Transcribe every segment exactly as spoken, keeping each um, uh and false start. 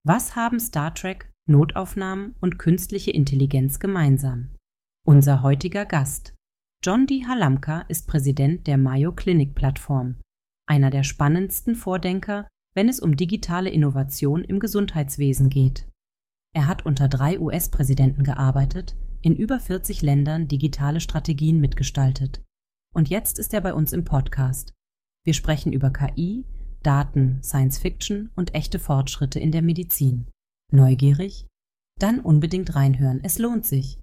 Was haben Star Trek, Notaufnahmen und künstliche Intelligenz gemeinsam? Unser heutiger Gast. John D. Halamka ist Präsident der Mayo Clinic Plattform, einer der spannendsten Vordenker, wenn es um digitale Innovation im Gesundheitswesen geht. Er hat unter drei U S-Präsidenten gearbeitet, in über vierzig Ländern digitale Strategien mitgestaltet. Und jetzt ist er bei uns im Podcast. Wir sprechen über K I, Daten, Science Fiction und echte Fortschritte in der Medizin. Neugierig? Dann unbedingt reinhören, es lohnt sich.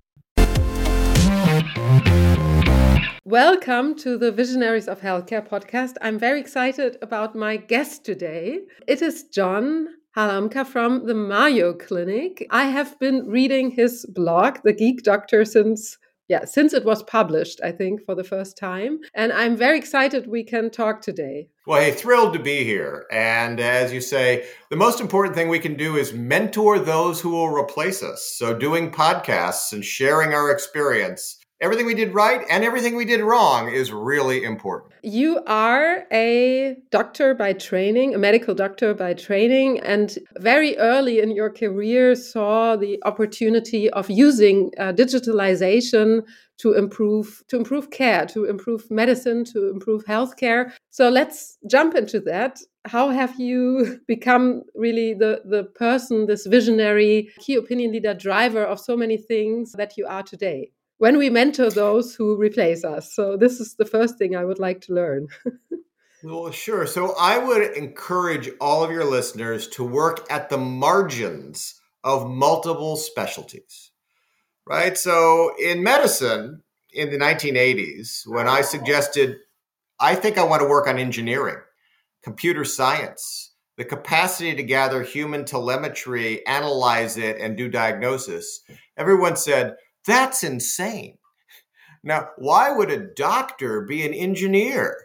Welcome to the Visionaries of Healthcare podcast. I'm very excited about my guest today. It is John Halamka from the Mayo Clinic. I have been reading his blog, The Geek Doctor, since yeah, since it was published, I think, for the first time. And I'm very excited we can talk today. Well, hey, thrilled to be here. And as you say, the most important thing we can do is mentor those who will replace us. So doing podcasts and sharing our experience, everything we did right and everything we did wrong is really important. You are a doctor by training, a medical doctor by training, and very early in your career saw the opportunity of using uh, digitalization to improve to improve care, to improve medicine, to improve healthcare. So let's jump into that. How have you become really the, the person, this visionary, key opinion leader, driver of so many things that you are today? When we mentor those who replace us. So this is the first thing I would like to learn. Well, sure. So I would encourage all of your listeners to work at the margins of multiple specialties, right? So in medicine, in the nineteen eighties, when I suggested, I think I want to work on engineering, computer science, the capacity to gather human telemetry, analyze it, and do diagnosis, everyone said, that's insane. Now, why would a doctor be an engineer?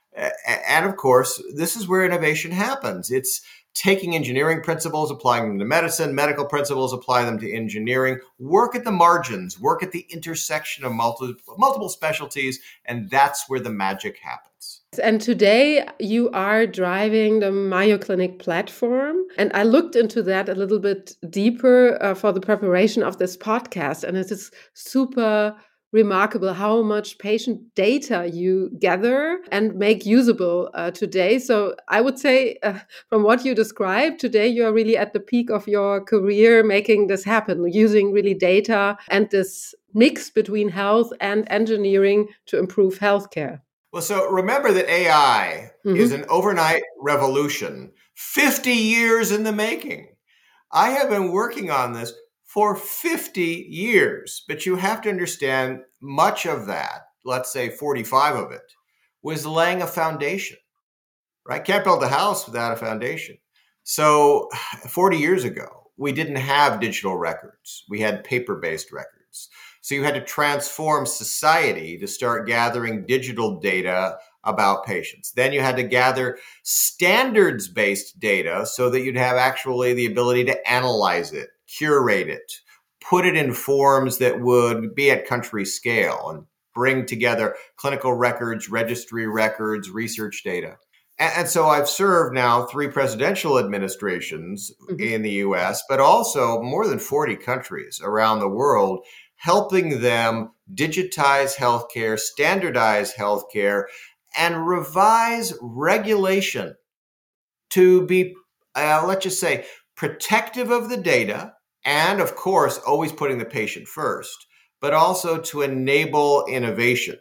And of course, this is where innovation happens. It's taking engineering principles, applying them to medicine, medical principles, apply them to engineering, work at the margins, work at the intersection of multiple, multiple specialties, and that's where the magic happens. And today you are driving the Mayo Clinic platform. And I looked into that a little bit deeper uh, for the preparation of this podcast. And it is super remarkable how much patient data you gather and make usable uh, today. So I would say uh, from what you described today, you are really at the peak of your career making this happen, using really data and this mix between health and engineering to improve healthcare. Well, so remember that A I mm-hmm. is an overnight revolution, fifty years in the making. I have been working on this for fifty years, but you have to understand much of that, let's say forty-five of it, was laying a foundation, right? Can't build a house without a foundation. So forty years ago, we didn't have digital records. We had paper-based records. So you had to transform society to start gathering digital data about patients. Then you had to gather standards-based data so that you'd have actually the ability to analyze it, curate it, put it in forms that would be at country scale and bring together clinical records, registry records, research data. And so I've served now three presidential administrations mm-hmm. in the U S, but also more than forty countries around the world, helping them digitize healthcare, standardize healthcare, and revise regulation to be, uh, let's just say, protective of the data, and of course, always putting the patient first, but also to enable innovation.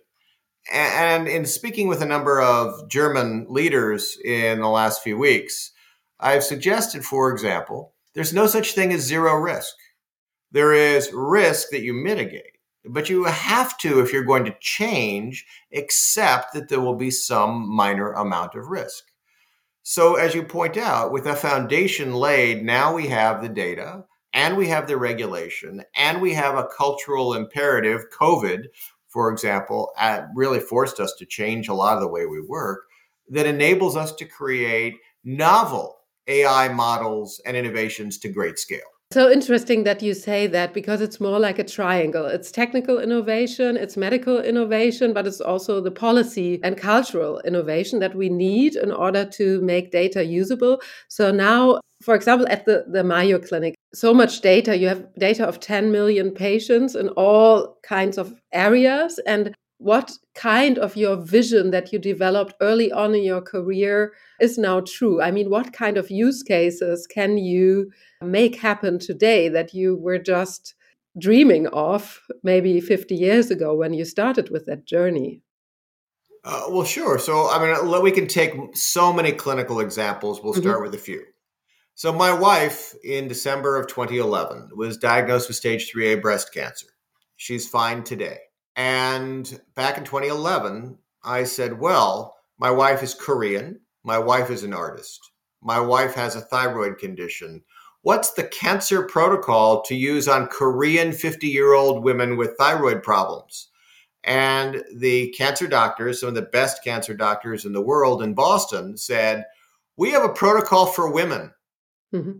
And in speaking with a number of German leaders in the last few weeks, I've suggested, for example, there's no such thing as zero risk. There is risk that you mitigate, but you have to, if you're going to change, accept that there will be some minor amount of risk. So as you point out, with a foundation laid, now we have the data and we have the regulation and we have a cultural imperative. COVID, for example, uh, really forced us to change a lot of the way we work that enables us to create novel A I models and innovations to great scale. So interesting that you say that, because it's more like a triangle. It's technical innovation, it's medical innovation, but it's also the policy and cultural innovation that we need in order to make data usable. So now for example, at the, the Mayo Clinic, so much data. You have data of ten million patients in all kinds of areas. And what kind of your vision that you developed early on in your career is now true? I mean, what kind of use cases can you make happen today that you were just dreaming of maybe fifty years ago when you started with that journey? Uh, well, sure. So, I mean, we can take so many clinical examples. We'll start mm-hmm. with a few. So my wife in December of twenty eleven was diagnosed with stage three A breast cancer. She's fine today. And back in twenty eleven, I said, well, my wife is Korean. My wife is an artist. My wife has a thyroid condition. What's the cancer protocol to use on Korean fifty-year-old women with thyroid problems? And the cancer doctors, some of the best cancer doctors in the world in Boston, said, we have a protocol for women. Mm-hmm.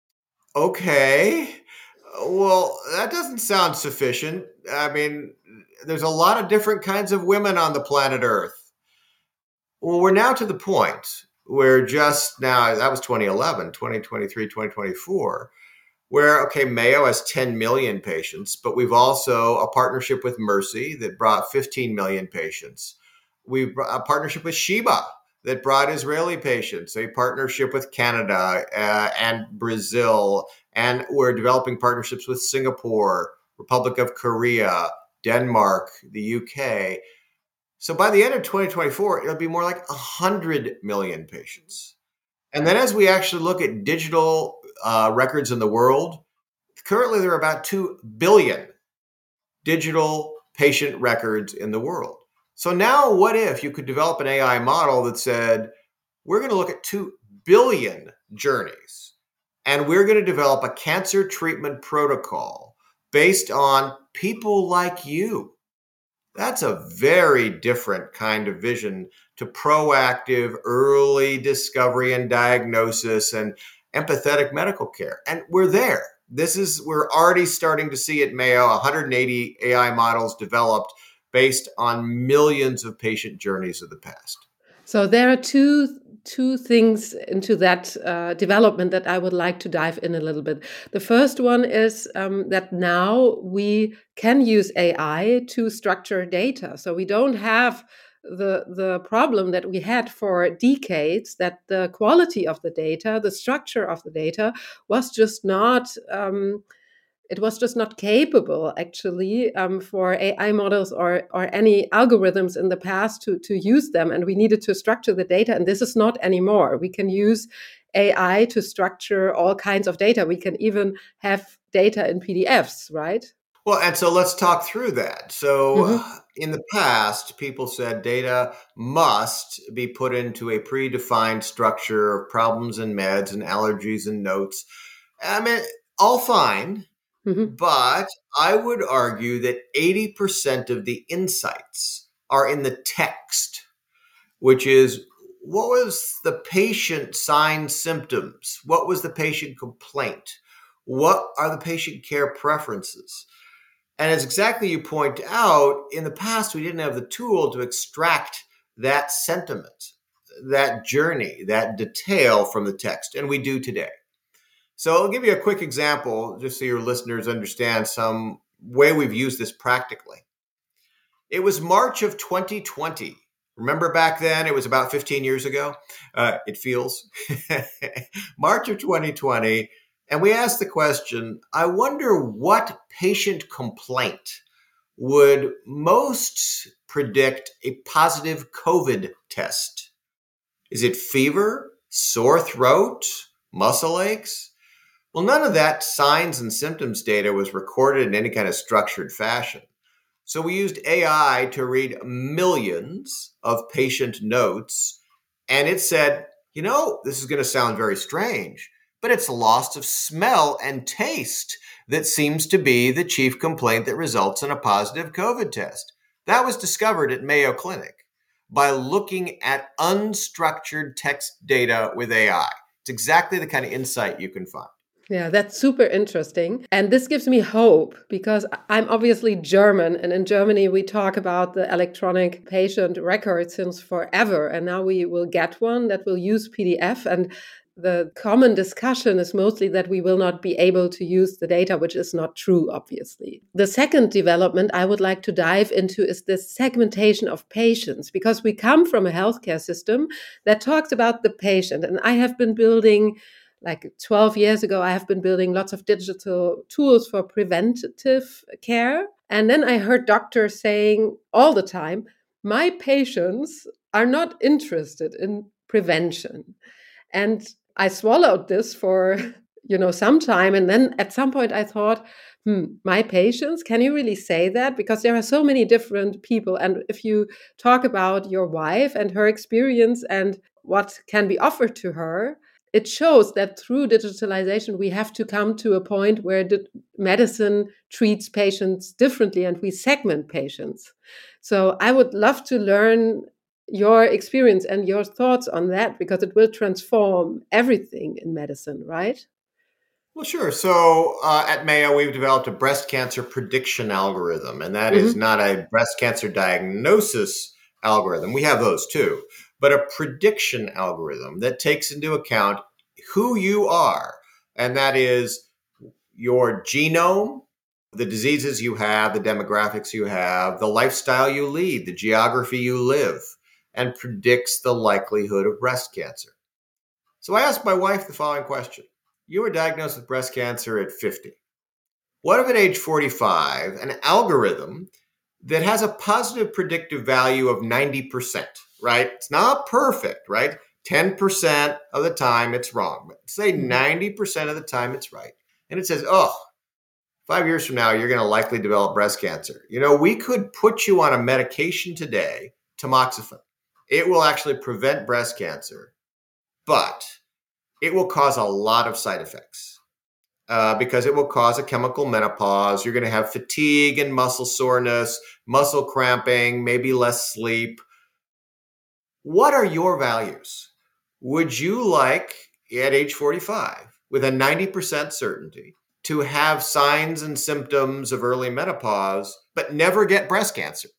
Okay. Well, that doesn't sound sufficient. I mean, there's a lot of different kinds of women on the planet Earth. Well, we're now to the point where just now, that was twenty eleven, twenty twenty-three, twenty twenty-four, where, okay, Mayo has ten million patients, but we've also a partnership with Mercy that brought fifteen million patients. We've a partnership with Sheba that brought Israeli patients, a partnership with Canada uh, and Brazil, and we're developing partnerships with Singapore, Republic of Korea, Denmark, the U K. So by the end of twenty twenty-four, it'll be more like one hundred million patients. And then as we actually look at digital uh, records in the world, currently there are about two billion digital patient records in the world. So now what if you could develop an A I model that said, we're going to look at two billion journeys, and we're going to develop a cancer treatment protocol based on people like you. That's a very different kind of vision to proactive early discovery and diagnosis and empathetic medical care. And we're there. This is, we're already starting to see at Mayo one hundred eighty A I models developed based on millions of patient journeys of the past. So there are two two things into that uh, development that I would like to dive in a little bit. The first one is um, that now we can use A I to structure data. So we don't have the the problem that we had for decades, that the quality of the data, the structure of the data was just not um, it was just not capable, actually, um, for A I models or or any algorithms in the past to to use them. And we needed to structure the data. And this is not anymore. We can use A I to structure all kinds of data. We can even have data in P D Fs, right? Well, and so let's talk through that. So mm-hmm. uh, in the past, people said data must be put into a predefined structure of problems and meds and allergies and notes. I mean, all fine. Mm-hmm. But I would argue that eighty percent of the insights are in the text, which is, what was the patient signs, symptoms? What was the patient complaint? What are the patient care preferences? And as exactly you point out, in the past, we didn't have the tool to extract that sentiment, that journey, that detail from the text, and we do today. So I'll give you a quick example, just so your listeners understand some way we've used this practically. It was March of twenty twenty. Remember back then, it was about fifteen years ago. Uh, it feels. March of twenty twenty. And we asked the question, I wonder what patient complaint would most predict a positive COVID test? Is it fever, sore throat, muscle aches? Well, none of that signs and symptoms data was recorded in any kind of structured fashion. So we used A I to read millions of patient notes, and it said, you know, this is going to sound very strange, but it's loss of smell and taste that seems to be the chief complaint that results in a positive COVID test. That was discovered at Mayo Clinic by looking at unstructured text data with A I. It's exactly the kind of insight you can find. Yeah, that's super interesting. And this gives me hope because I'm obviously German. And in Germany, we talk about the electronic patient record since forever. And now we will get one that will use P D F. And the common discussion is mostly that we will not be able to use the data, which is not true, obviously. The second development I would like to dive into is this segmentation of patients, because we come from a healthcare system that talks about the patient. And I have been building, like twelve years ago, I have been building lots of digital tools for preventative care. And then I heard doctors saying all the time, my patients are not interested in prevention. And I swallowed this for, you know, some time. And then at some point I thought, hmm, my patients, can you really say that? Because there are so many different people. And if you talk about your wife and her experience and what can be offered to her, it shows that through digitalization, we have to come to a point where the medicine treats patients differently and we segment patients. So I would love to learn your experience and your thoughts on that, because it will transform everything in medicine, right? Well, sure. So uh, at Mayo, we've developed a breast cancer prediction algorithm, and that mm-hmm. is not a breast cancer diagnosis algorithm. We have those too, but a prediction algorithm that takes into account who you are, and that is your genome, the diseases you have, the demographics you have, the lifestyle you lead, the geography you live, and predicts the likelihood of breast cancer. So I asked my wife the following question. You were diagnosed with breast cancer at fifty. What if at age forty-five, an algorithm that has a positive predictive value of ninety percent, right? It's not perfect, right? ten percent of the time it's wrong, but say ninety percent of the time it's right. And it says, oh, five years from now, you're going to likely develop breast cancer. You know, we could put you on a medication today, tamoxifen. It will actually prevent breast cancer, but it will cause a lot of side effects uh, because it will cause a chemical menopause. You're going to have fatigue and muscle soreness, muscle cramping, maybe less sleep. What are your values? Would you like, at age forty-five, with a ninety percent certainty, to have signs and symptoms of early menopause, but never get breast cancer?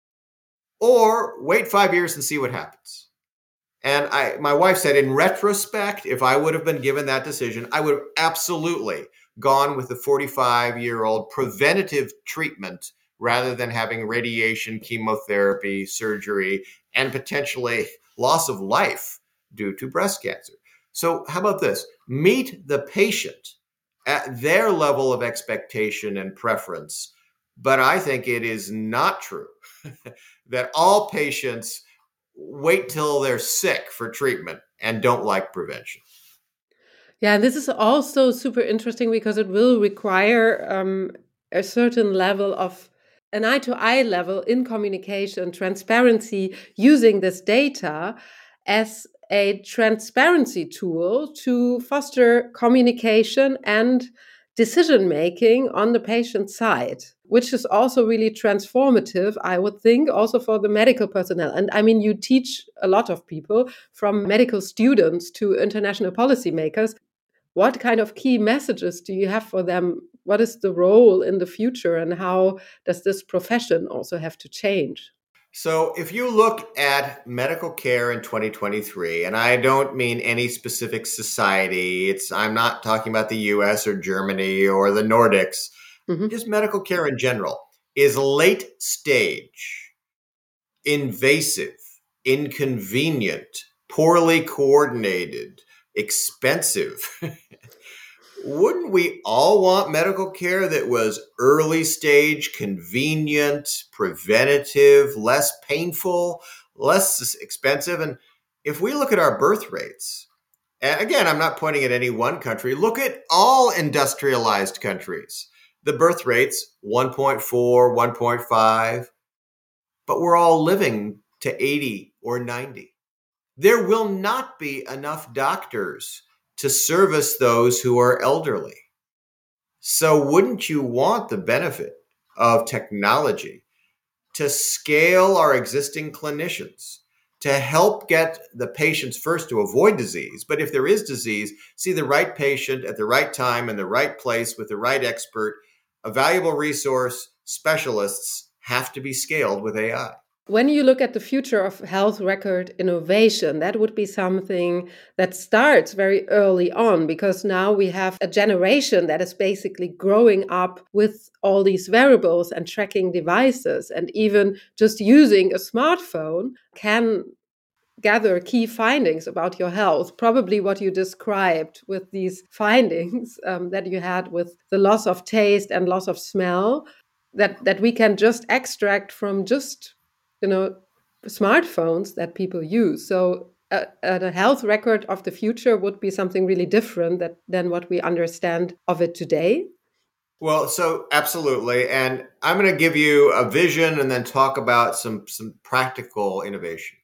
Or wait five years and see what happens? And I, my wife said, in retrospect, if I would have been given that decision, I would have absolutely gone with the forty-five-year-old preventative treatment rather than having radiation, chemotherapy, surgery, and potentially loss of life due to breast cancer. So how about this? Meet the patient at their level of expectation and preference. But I think it is not true that all patients wait till they're sick for treatment and don't like prevention. Yeah, and this is also super interesting because it will require um, a certain level of an eye-to-eye level in communication, transparency, using this data as a transparency tool to foster communication and decision-making on the patient side, which is also really transformative, I would think, also for the medical personnel. And I mean, you teach a lot of people, from medical students to international policymakers. What kind of key messages do you have for them? What is the role in the future, and how does this profession also have to change? So if you look at medical care in twenty twenty-three, and I don't mean any specific society, it's I'm not talking about the U S or Germany or the Nordics, mm-hmm. just medical care in general, is late stage, invasive, inconvenient, poorly coordinated, expensive. Wouldn't we all want medical care that was early stage, convenient, preventative, less painful, less expensive? And if we look at our birth rates, and again, I'm not pointing at any one country, look at all industrialized countries. The birth rates, one point four, one point five, but we're all living to eighty or ninety. There will not be enough doctors to service those who are elderly. So wouldn't you want the benefit of technology to scale our existing clinicians, to help get the patients first to avoid disease, but if there is disease, see the right patient at the right time in the right place with the right expert, a valuable resource? Specialists have to be scaled with A I. When you look at the future of health record innovation, that would be something that starts very early on, because now we have a generation that is basically growing up with all these wearables and tracking devices, and even just using a smartphone can gather key findings about your health. Probably what you described with these findings um, that you had with the loss of taste and loss of smell, that, that we can just extract from just, you know, smartphones that people use. So a, a health record of the future would be something really different that, than what we understand of it today. Well, so absolutely. And I'm going to give you a vision and then talk about some, some practical innovation.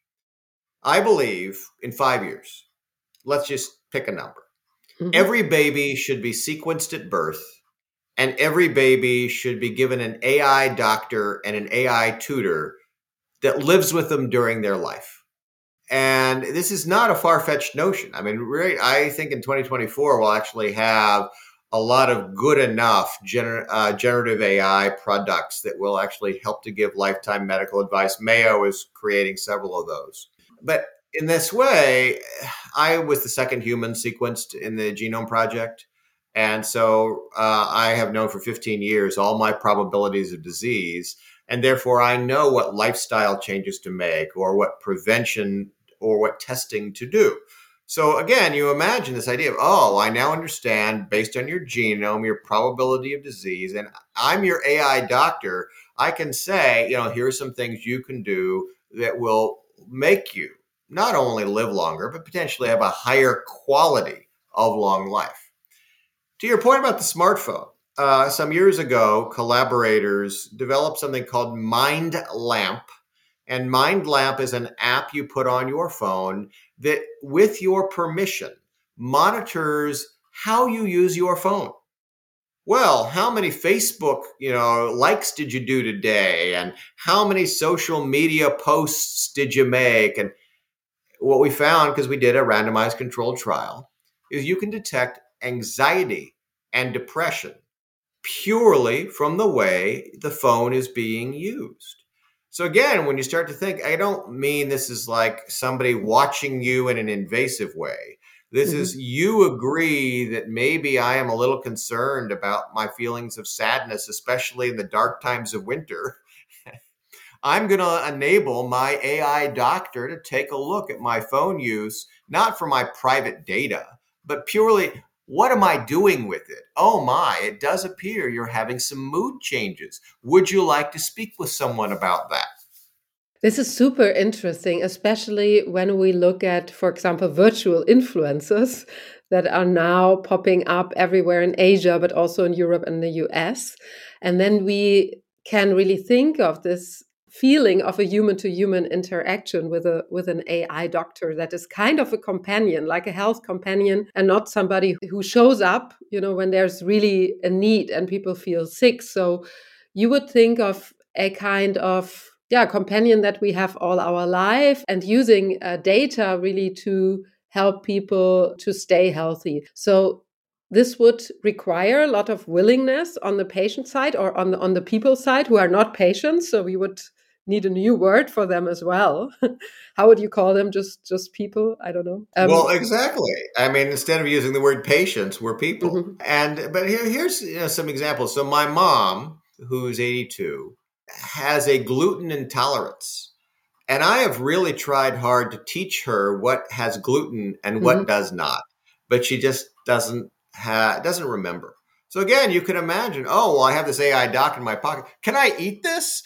I believe in five years, let's just pick a number. Mm-hmm. Every baby should be sequenced at birth, and every baby should be given an A I doctor and an A I tutor that lives with them during their life. And this is not a far-fetched notion. I mean, really, I think in twenty twenty-four, we'll actually have a lot of good enough gener- uh, generative A I products that will actually help to give lifetime medical advice. Mayo is creating several of those. But in this way, I was the second human sequenced in the Genome Project. And so uh, I have known for fifteen years all my probabilities of disease. And therefore, I know what lifestyle changes to make, or what prevention or what testing to do. So again, you imagine this idea of, oh, I now understand based on your genome, your probability of disease, and I'm your A I doctor. I can say, you know, here are some things you can do that will make you not only live longer, but potentially have a higher quality of long life. To your point about the smartphone, uh, some years ago, collaborators developed something called MindLamp. And MindLamp is an app you put on your phone that, with your permission, monitors how you use your phone. Well, how many Facebook, you know, likes did you do today? And how many social media posts did you make? And what we found, because we did a randomized controlled trial, is you can detect anxiety and depression purely from the way the phone is being used. So again, when you start to think, I don't mean this is like somebody watching you in an invasive way. This mm-hmm. is you agree that maybe I am a little concerned about my feelings of sadness, especially in the dark times of winter. I'm going to enable my A I doctor to take a look at my phone use, not for my private data, but purely, what am I doing with it? Oh my, it does appear you're having some mood changes. Would you like to speak with someone about that? This is super interesting, especially when we look at, for example, virtual influencers that are now popping up everywhere in Asia, but also in Europe and the U S. And then we can really think of this feeling of a human-to-human interaction with a with an A I doctor that is kind of a companion, like a health companion, and not somebody who shows up, you know, when there's really a need and people feel sick. So you would think of a kind of yeah companion that we have all our life, and using uh, data really to help people to stay healthy. So this would require a lot of willingness on the patient side, or on the, on the people side who are not patients. So we would need a new word for them as well. How would you call them? Just just people? I don't know. Um, well, exactly. I mean, instead of using the word patients, we're people. Mm-hmm. And but here, here's you know, some examples. So my mom, who's eighty-two, has a gluten intolerance. And I have really tried hard to teach her what has gluten and what mm-hmm. does not. But she just doesn't ha- doesn't remember. So again, you can imagine, oh, well, I have this A I doc in my pocket. Can I eat this?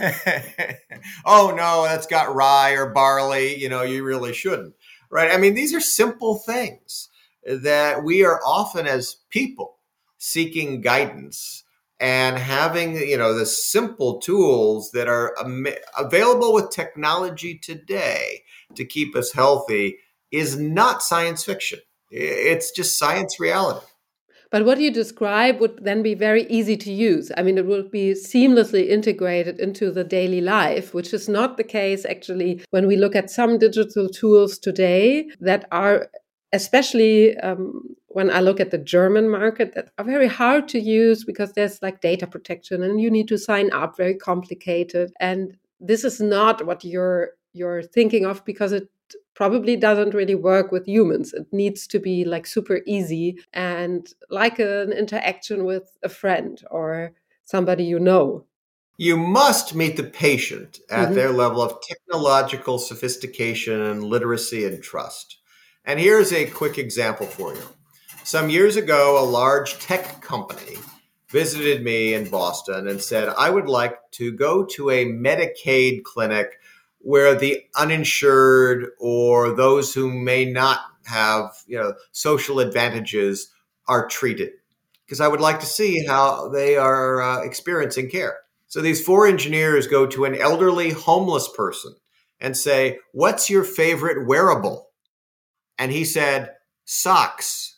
Oh, no, that's got rye or barley. You know, you really shouldn't, right? I mean, these are simple things that we are often as people seeking guidance and having, you know, the simple tools that are am- available with technology today to keep us healthy is not science fiction. It's just science reality. But what you describe would then be very easy to use. I mean, it would be seamlessly integrated into the daily life, which is not the case actually when we look at some digital tools today that are, especially um, when I look at the German market, that are very hard to use because there's like data protection and you need to sign up, very complicated. And this is not what you're you're thinking of, because it probably doesn't really work with humans. It needs to be like super easy and like an interaction with a friend or somebody you know. You must meet the patient at Mm-hmm. their level of technological sophistication and literacy and trust. And here's a quick example for you. Some years ago, a large tech company visited me in Boston and said, I would like to go to a Medicaid clinic where the uninsured or those who may not have, you know, social advantages are treated, because I would like to see how they are uh, experiencing care. So these four engineers go to an elderly homeless person and say, what's your favorite wearable? And he said, socks.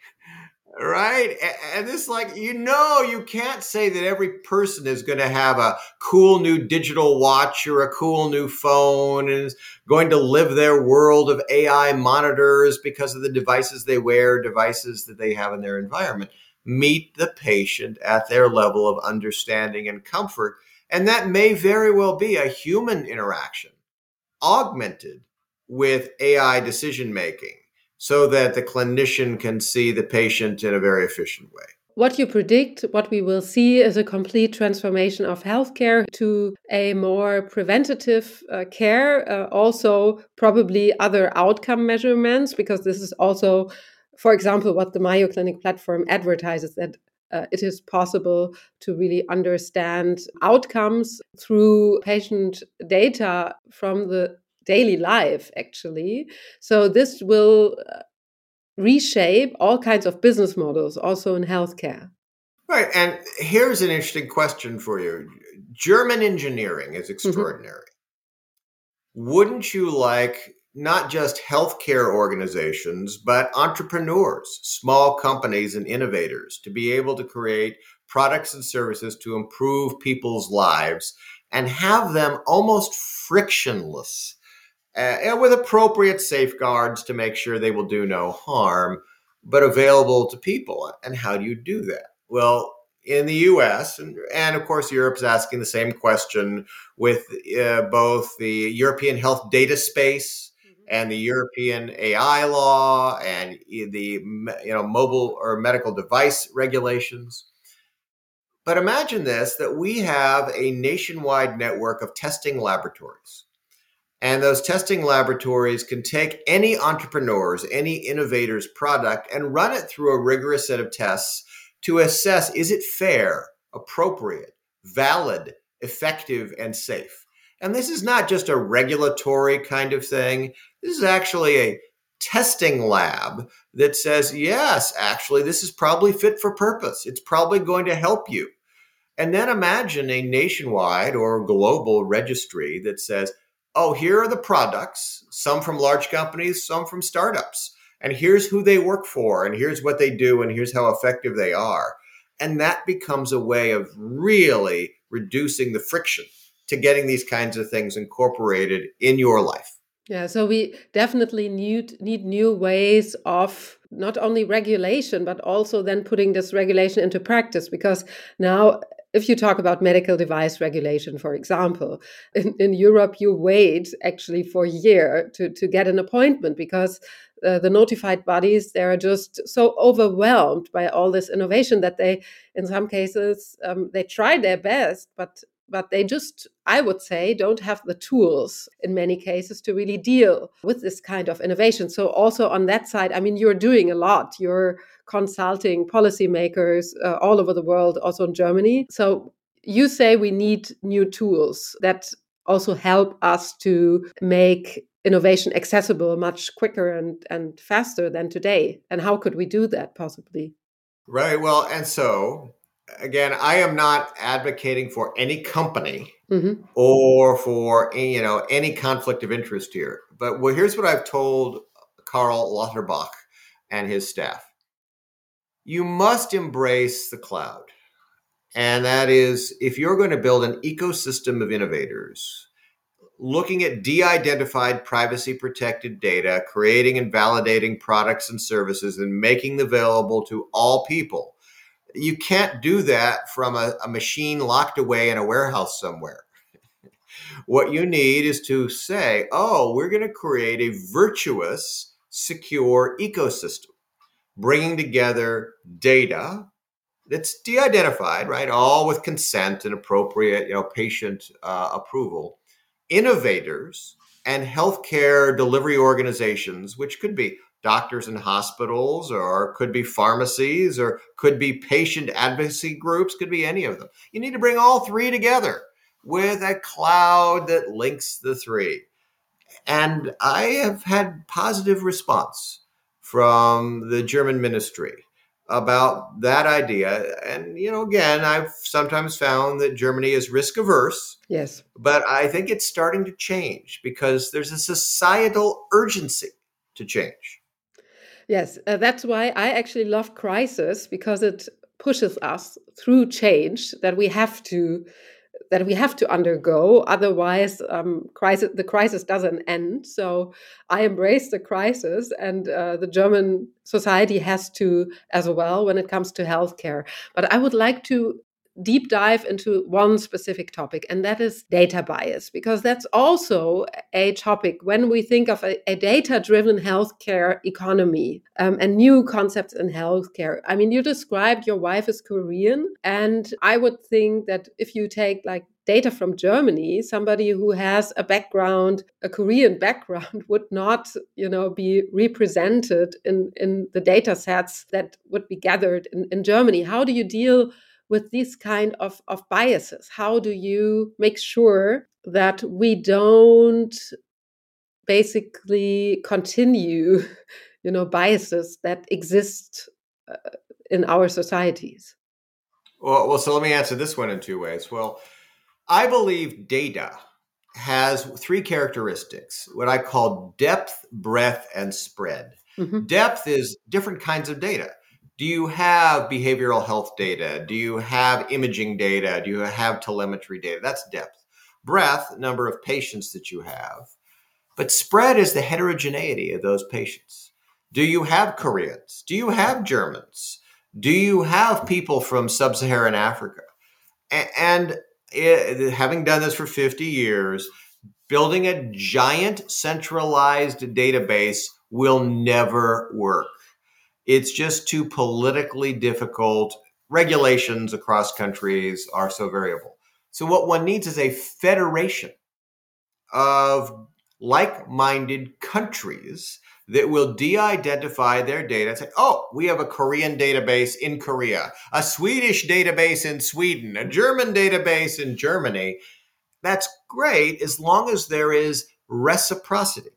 Right? And this, like, you know, you can't say that every person is going to have a cool new digital watch or a cool new phone and is going to live their world of A I monitors because of the devices they wear, devices that they have in their environment. Meet the patient at their level of understanding and comfort. And that may very well be a human interaction augmented with A I decision making, so that the clinician can see the patient in a very efficient way. What you predict, what we will see, is a complete transformation of healthcare to a more preventative uh, care, uh, also probably other outcome measurements, because this is also, for example, what the Mayo Clinic platform advertises, that uh, it is possible to really understand outcomes through patient data from the daily life, actually. So this will uh, reshape all kinds of business models also in healthcare. Right. And here's an interesting question for you. German engineering is extraordinary. Mm-hmm. Wouldn't you like not just healthcare organizations, but entrepreneurs, small companies and innovators to be able to create products and services to improve people's lives and have them almost frictionless? Uh, and with appropriate safeguards to make sure they will do no harm, but available to people. And how do you do that? Well, in the U S, and, and of course, Europe's asking the same question with uh, both the European health data space mm-hmm. and the European A I law and the you know mobile or medical device regulations. But imagine this, that we have a nationwide network of testing laboratories. And those testing laboratories can take any entrepreneur's, any innovator's product and run it through a rigorous set of tests to assess, is it fair, appropriate, valid, effective, and safe? And this is not just a regulatory kind of thing. This is actually a testing lab that says, yes, actually, this is probably fit for purpose. It's probably going to help you. And then imagine a nationwide or global registry that says, oh, here are the products, some from large companies, some from startups. And here's who they work for, and here's what they do, and here's how effective they are. And that becomes a way of really reducing the friction to getting these kinds of things incorporated in your life. Yeah, so we definitely need need new ways of not only regulation, but also then putting this regulation into practice. Because now, if you talk about medical device regulation, for example, in, in Europe, you wait actually for a year to, to get an appointment, because uh, the notified bodies, they're just so overwhelmed by all this innovation that they, in some cases, um, they try their best, but but they just, I would say, don't have the tools in many cases to really deal with this kind of innovation. So also on that side, I mean, you're doing a lot. You're consulting policymakers uh, all over the world, also in Germany. So you say we need new tools that also help us to make innovation accessible much quicker and, and faster than today. And how could we do that possibly? Right. Well, and so again, I am not advocating for any company mm-hmm. or for any, you know any conflict of interest here. But well, here's what I've told Karl Lauterbach and his staff. You must embrace the cloud. And that is, if you're going to build an ecosystem of innovators, looking at de-identified privacy-protected data, creating and validating products and services, and making them available to all people, you can't do that from a, a machine locked away in a warehouse somewhere. What you need is to say, oh, we're going to create a virtuous, secure ecosystem, bringing together data that's de-identified, right? All with consent and appropriate, you know, patient uh, approval, innovators and healthcare delivery organizations, which could be doctors and hospitals, or could be pharmacies, or could be patient advocacy groups, could be any of them. You need to bring all three together with a cloud that links the three. And I have had positive response from the German ministry about that idea. And, you know, again, I've sometimes found that Germany is risk averse. Yes. But I think it's starting to change because there's a societal urgency to change. Yes, uh, that's why I actually love crisis, because it pushes us through change that we have to that we have to undergo. Otherwise, um, crisis the crisis doesn't end. So I embrace the crisis, and uh, the German society has to as well when it comes to healthcare. But I would like to deep dive into one specific topic, and that is data bias, because that's also a topic when we think of a, a data-driven healthcare economy um, and new concepts in healthcare. I mean, you described your wife is Korean, and I would think that if you take like data from Germany, somebody who has a background, a Korean background, would not, you know, be represented in, in the data sets that would be gathered in, in Germany. How do you deal with these kind of, of biases? How do you make sure that we don't basically continue, you know, biases that exist uh, in our societies? Well, well, so let me answer this one in two ways. Well, I believe data has three characteristics, what I call depth, breadth, and spread. Mm-hmm. Depth is different kinds of data. Do you have behavioral health data? Do you have imaging data? Do you have telemetry data? That's depth. Breadth, number of patients that you have. But spread is the heterogeneity of those patients. Do you have Koreans? Do you have Germans? Do you have people from sub-Saharan Africa? And it, having done this for fifty years, building a giant centralized database will never work. It's just too politically difficult. Regulations across countries are so variable. So what one needs is a federation of like-minded countries that will de-identify their data and say, oh, we have a Korean database in Korea, a Swedish database in Sweden, a German database in Germany. That's great as long as there is reciprocity.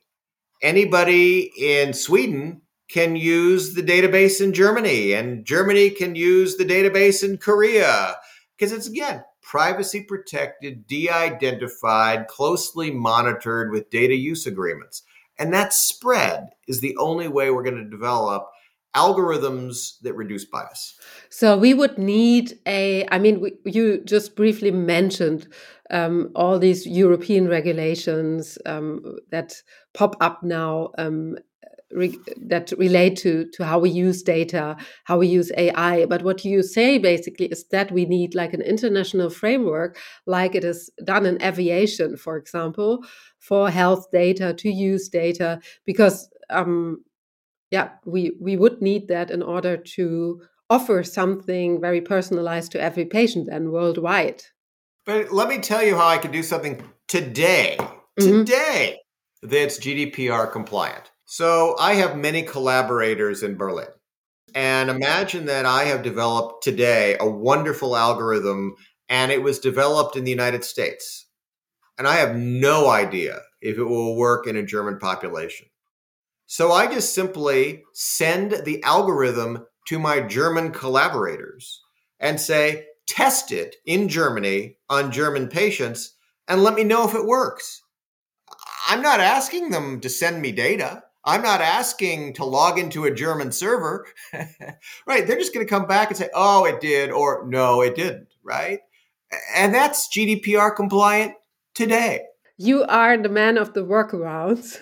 Anybody in Sweden can use the database in Germany, and Germany can use the database in Korea, because it's, again, privacy protected, de-identified, closely monitored with data use agreements. And that spread is the only way we're going to develop algorithms that reduce bias. So we would need a, I mean, we, you just briefly mentioned um, all these European regulations um, that pop up now um, re- that relate to, to how we use data, how we use A I. But what you say basically is that we need like an international framework, like it is done in aviation, for example, for health data, to use data, because um, yeah, we, we would need that in order to offer something very personalized to every patient and worldwide. But let me tell you how I can do something today, today, mm-hmm. that's G D P R compliant. So I have many collaborators in Berlin. And imagine that I have developed today a wonderful algorithm, and it was developed in the United States. And I have no idea if it will work in a German population. So I just simply send the algorithm to my German collaborators and say, test it in Germany on German patients and let me know if it works. I'm not asking them to send me data. I'm not asking to log into a German server, right? They're just going to come back and say, oh, it did, or no, it didn't, right? And that's G D P R compliant today. you are the man of the workarounds.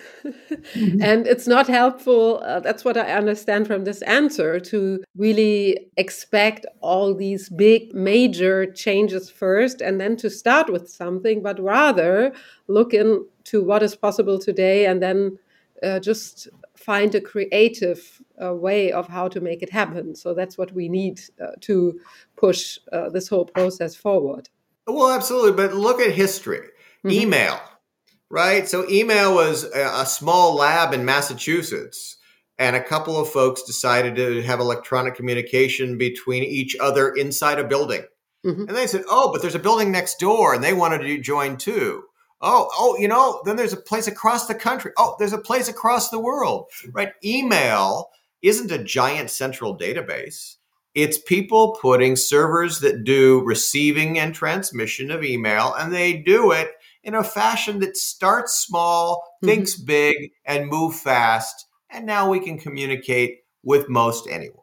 And it's not helpful. Uh, that's what I understand from this answer, to really expect all these big major changes first and then to start with something, but rather look into what is possible today and then uh, just find a creative uh, way of how to make it happen. So that's what we need uh, to push uh, this whole process forward. Well, absolutely. But look at history. Mm-hmm. Email, right? So email was a, a small lab in Massachusetts, and a couple of folks decided to have electronic communication between each other inside a building. Mm-hmm. And they said, oh, but there's a building next door, and they wanted to join too. Oh, oh, you know, then there's a place across the country. Oh, there's a place across the world, right? Email isn't a giant central database. It's people putting servers that do receiving and transmission of email, and they do it in a fashion that starts small, mm-hmm. thinks big, and move fast. And now we can communicate with most anyone.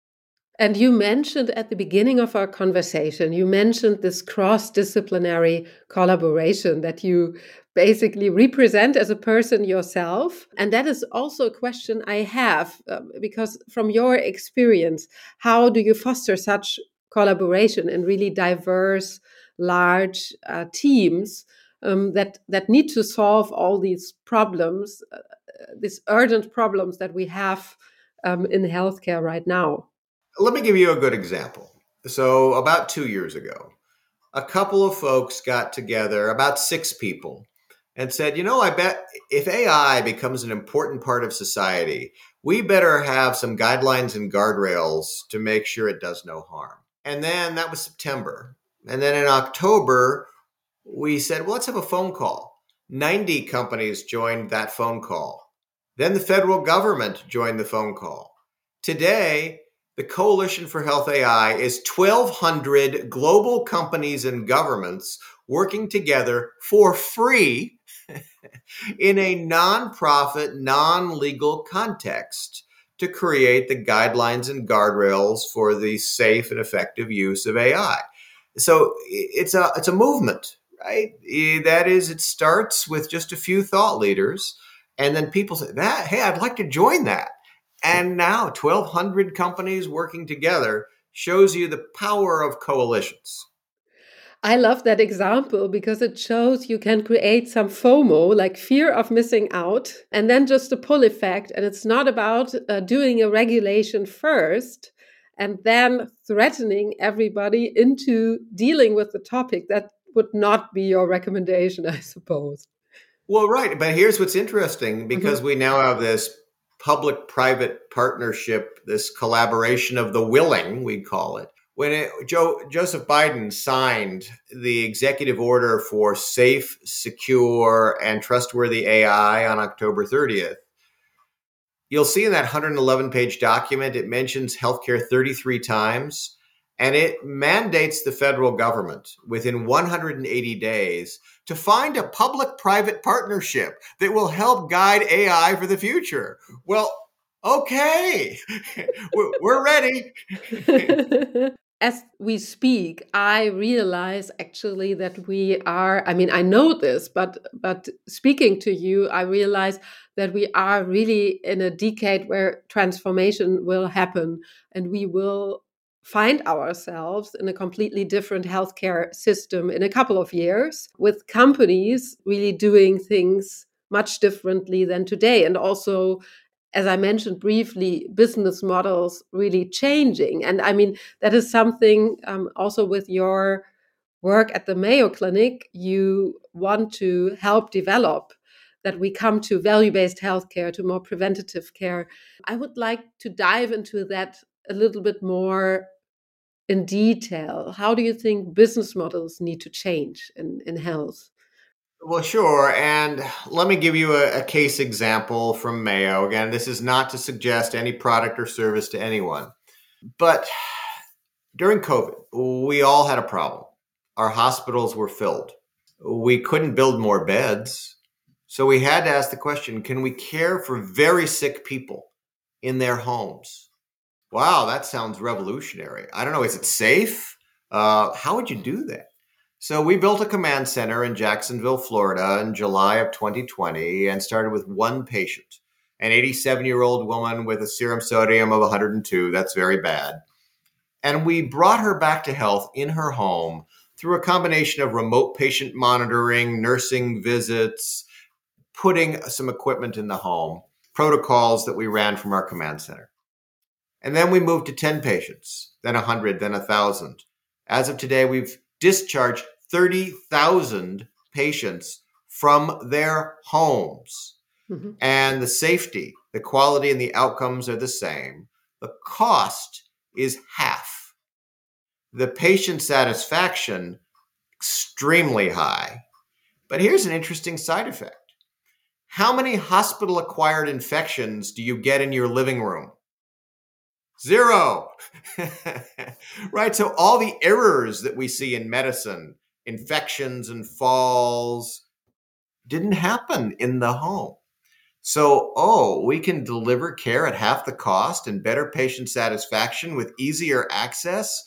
And you mentioned at the beginning of our conversation, you mentioned this cross-disciplinary collaboration that you basically represent as a person yourself. And that is also a question I have, uh, because from your experience, how do you foster such collaboration in really diverse, large uh, teams um, that, that need to solve all these problems, uh, these urgent problems that we have um, in healthcare right now? Let me give you a good example. So about two years ago, a couple of folks got together, about six people, and said, you know, I bet if A I becomes an important part of society, we better have some guidelines and guardrails to make sure it does no harm. And then that was September. And then in October, we said, well, let's have a phone call. ninety companies joined that phone call. Then the federal government joined the phone call. Today, the Coalition for Health A I is twelve hundred global companies and governments working together for free in a nonprofit, non-legal context to create the guidelines and guardrails for the safe and effective use of A I. So it's a it's a movement, right? That is, it starts with just a few thought leaders, and then people say, "That hey, I'd like to join that." And now twelve hundred companies working together shows you the power of coalitions. I love that example because it shows you can create some FOMO, like fear of missing out, and then just a pull effect. And it's not about uh, doing a regulation first and then threatening everybody into dealing with the topic. That would not be your recommendation, I suppose. Well, right. But here's what's interesting, because mm-hmm. we now have this public-private partnership, this collaboration of the willing, we call it. When it, Joe, Joseph Biden signed the executive order for safe, secure, and trustworthy A I on October thirtieth, you'll see in that one hundred eleven page document, it mentions healthcare thirty-three times, and it mandates the federal government within one hundred eighty days to find a public-private partnership that will help guide A I for the future. Well, okay, we're ready. As we speak, I realize actually that we are, I mean, I know this, but but speaking to you, I realize that we are really in a decade where transformation will happen, and we will find ourselves in a completely different healthcare system in a couple of years, with companies really doing things much differently than today. And also, as I mentioned briefly, business models really changing. And I mean, that is something um, also with your work at the Mayo Clinic, you want to help develop, that we come to value-based healthcare, to more preventative care. I would like to dive into that a little bit more in detail. How do you think business models need to change in, in health? Well, sure. And let me give you a, a case example from Mayo. Again, this is not to suggest any product or service to anyone. But during COVID, we all had a problem. Our hospitals were filled. We couldn't build more beds. So we had to ask the question, can we care for very sick people in their homes? Wow, that sounds revolutionary. I don't know, is it safe? Uh, how would you do that? So we built a command center in Jacksonville, Florida in July of twenty twenty and started with one patient, an eighty-seven-year-old woman with a serum sodium of one hundred two. That's very bad. And we brought her back to health in her home through a combination of remote patient monitoring, nursing visits, putting some equipment in the home, protocols that we ran from our command center. And then we moved to ten patients, then one hundred, then one thousand. As of today, we've discharged thirty thousand patients from their homes. Mm-hmm. And the safety, the quality, and the outcomes are the same. The cost is half. The patient satisfaction, extremely high. But here's an interesting side effect. How many hospital-acquired infections do you get in your living room? Zero. Right? So all the errors that we see in medicine, infections and falls, didn't happen in the home. So, oh, we can deliver care at half the cost and better patient satisfaction with easier access?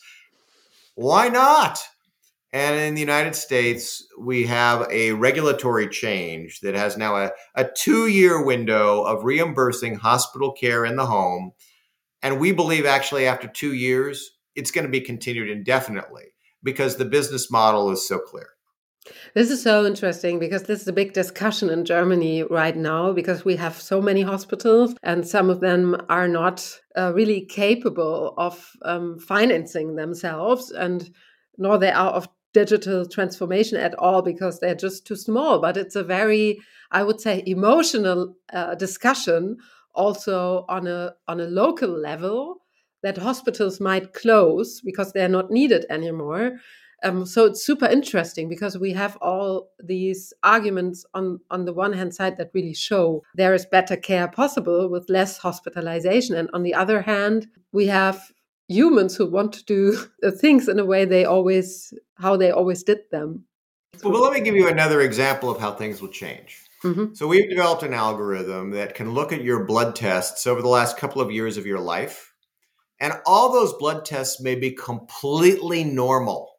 Why not? And in the United States, we have a regulatory change that has now a, a two-year window of reimbursing hospital care in the home. And we believe actually after two years, it's going to be continued indefinitely because the business model is so clear. This is so interesting because this is a big discussion in Germany right now because we have so many hospitals and some of them are not uh, really capable of um, financing themselves, and nor they are of digital transformation at all because they're just too small. But it's a very, I would say, emotional uh, discussion also on a on a local level that hospitals might close because they're not needed anymore. Um, so it's super interesting because we have all these arguments on, on the one hand side that really show there is better care possible with less hospitalization. And on the other hand, we have humans who want to do things in a way they always, how they always did them. Well, but let me give you another example of how things will change. Mm-hmm. So we've developed an algorithm that can look at your blood tests over the last couple of years of your life. And all those blood tests may be completely normal.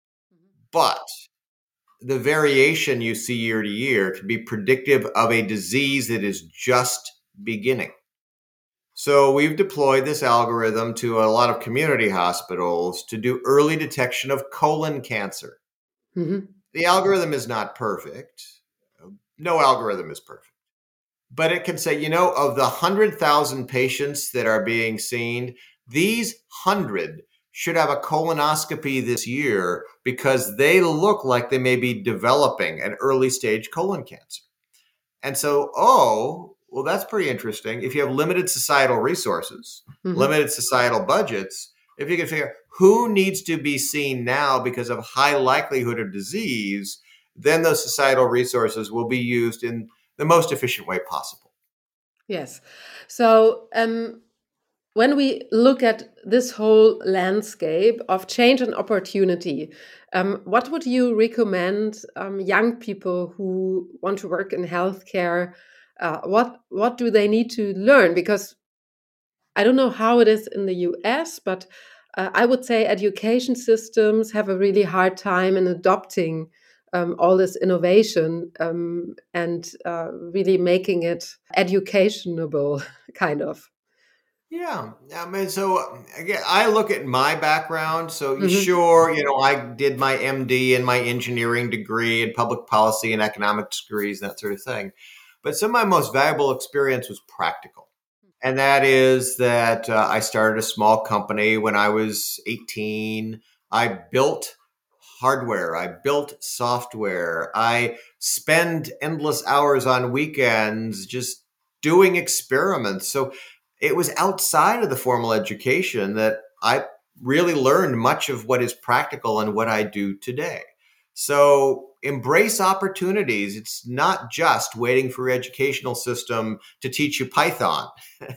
But the variation you see year to year can be predictive of a disease that is just beginning. So we've deployed this algorithm to a lot of community hospitals to do early detection of colon cancer. Mm-hmm. The algorithm is not perfect. No algorithm is perfect. But it can say, you know, of the one hundred thousand patients that are being seen, these one hundred should have a colonoscopy this year because they look like they may be developing an early stage colon cancer. And so, oh, well, that's pretty interesting. If you have limited societal resources, mm-hmm. limited societal budgets, if you can figure who needs to be seen now because of high likelihood of disease, then those societal resources will be used in the most efficient way possible. Yes. So, um, when we look at this whole landscape of change and opportunity, um, what would you recommend um, young people who want to work in healthcare? Uh, what what do they need to learn? Because I don't know how it is in the U S, but uh, I would say education systems have a really hard time in adopting um, all this innovation um, and uh, really making it educationable, kind of. Yeah. I mean, so again, I look at my background. So mm-hmm. sure, you know, I did my M D and my engineering degree and public policy and economics degrees, that sort of thing. But some of my most valuable experience was practical. And that is that uh, I started a small company when I was eighteen. I built hardware. I built software. I spend endless hours on weekends just doing experiments. So it was outside of the formal education that I really learned much of what is practical and what I do today. So embrace opportunities. It's not just waiting for your educational system to teach you Python.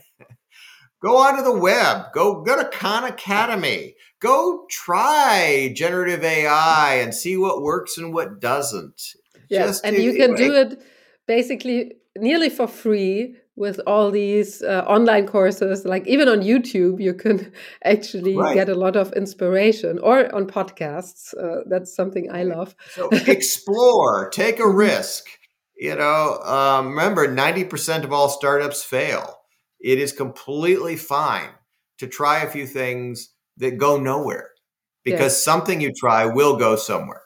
Go onto the web. Go, go to Khan Academy. Go try generative A I and see what works and what doesn't. Yes, just and to, you can do it basically nearly for free with all these uh, online courses, like even on YouTube, you can actually Right. get a lot of inspiration, or on podcasts. Uh, that's something I love. So explore, take a risk. You know, um, remember, ninety percent of all startups fail. It is completely fine to try a few things that go nowhere, because Yes. something you try will go somewhere.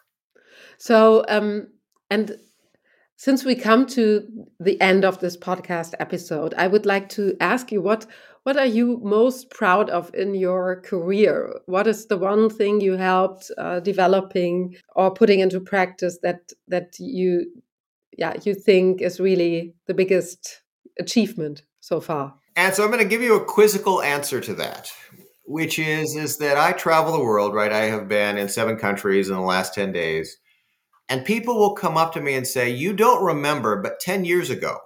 So, um, and since we come to the end of this podcast episode, I would like to ask you what what are you most proud of in your career? What is the one thing you helped uh, developing or putting into practice that that you yeah you think is really the biggest achievement so far? And so I'm going to give you a quizzical answer to that, which is is that I travel the world, right? I have been in seven countries in the last ten days. And people will come up to me and say, you don't remember, but ten years ago,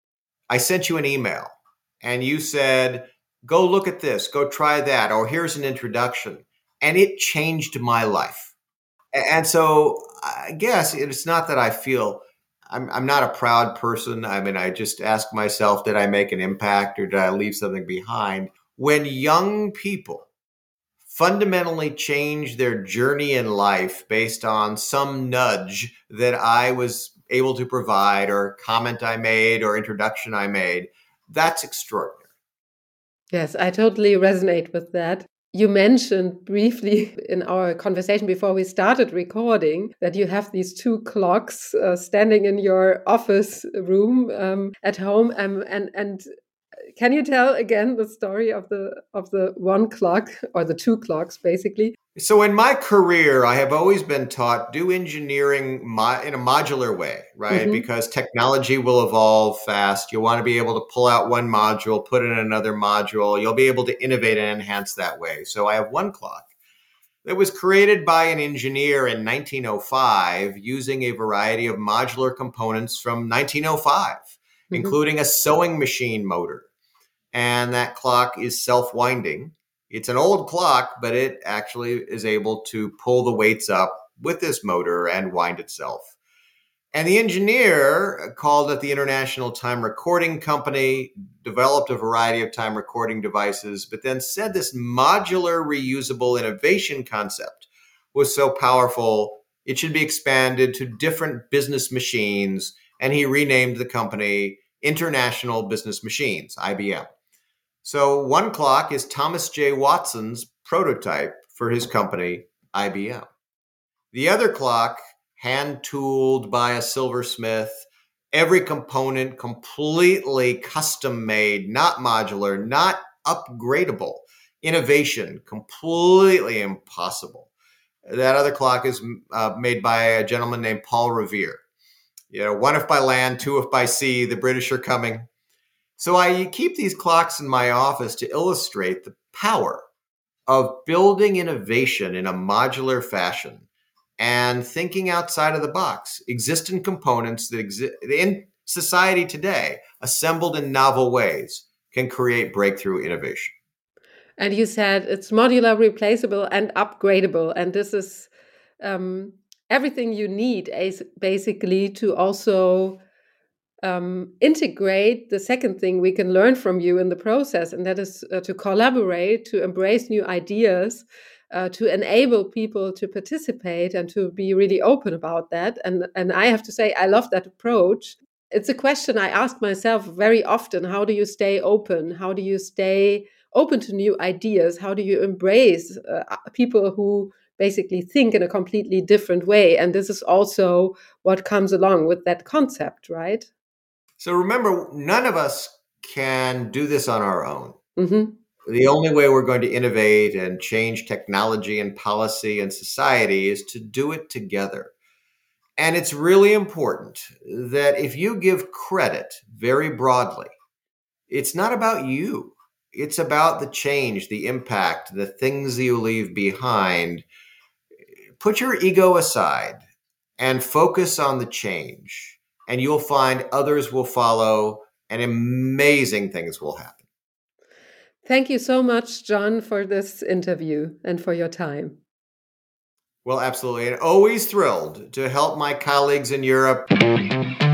I sent you an email and you said, go look at this, go try that, or here's an introduction. And it changed my life. And so I guess it's not that I feel I'm, I'm not a proud person. I mean, I just ask myself, did I make an impact or did I leave something behind? When young people fundamentally change their journey in life based on some nudge that I was able to provide, or comment I made, or introduction I made, that's extraordinary. Yes, I totally resonate with that. You mentioned briefly in our conversation before we started recording that you have these two clocks uh, standing in your office room um, at home, um, and and can you tell again the story of the of the one clock, or the two clocks, basically? So in my career, I have always been taught, do engineering mo- in a modular way, right? Mm-hmm. Because technology will evolve fast. You want to be able to pull out one module, put in another module. You'll be able to innovate and enhance that way. So I have one clock that was created by an engineer in nineteen oh five using a variety of modular components from nineteen oh five, mm-hmm. including a sewing machine motor. And that clock is self-winding. It's an old clock, but it actually is able to pull the weights up with this motor and wind itself. And the engineer called it the International Time Recording Company, developed a variety of time recording devices, but then said this modular reusable innovation concept was so powerful, it should be expanded to different business machines. And he renamed the company International Business Machines, I B M. So one clock is Thomas J. Watson's prototype for his company, I B M. The other clock, hand-tooled by a silversmith, every component completely custom-made, not modular, not upgradable. Innovation, completely impossible. That other clock is uh, made by a gentleman named Paul Revere. You know, one if by land, two if by sea, the British are coming. So I keep these clocks in my office to illustrate the power of building innovation in a modular fashion and thinking outside of the box. Existing components that exist in society today, assembled in novel ways, can create breakthrough innovation. And you said it's modular, replaceable, and upgradable. And this is um, everything you need, as basically, to also um, integrate the second thing we can learn from you in the process, and that is uh, to collaborate, to embrace new ideas, uh, to enable people to participate and to be really open about that. And, and I have to say, I love that approach. It's a question I ask myself very often. How do you stay open? How do you stay open to new ideas? How do you embrace uh, people who basically think in a completely different way? And this is also what comes along with that concept, right? So remember, none of us can do this on our own. Mm-hmm. The only way we're going to innovate and change technology and policy and society is to do it together. And it's really important that if you give credit very broadly, it's not about you. It's about the change, the impact, the things that you leave behind. Put your ego aside and focus on the change, and you'll find others will follow and amazing things will happen. Thank you so much, John, for this interview and for your time. Well, absolutely. And always thrilled to help my colleagues in Europe.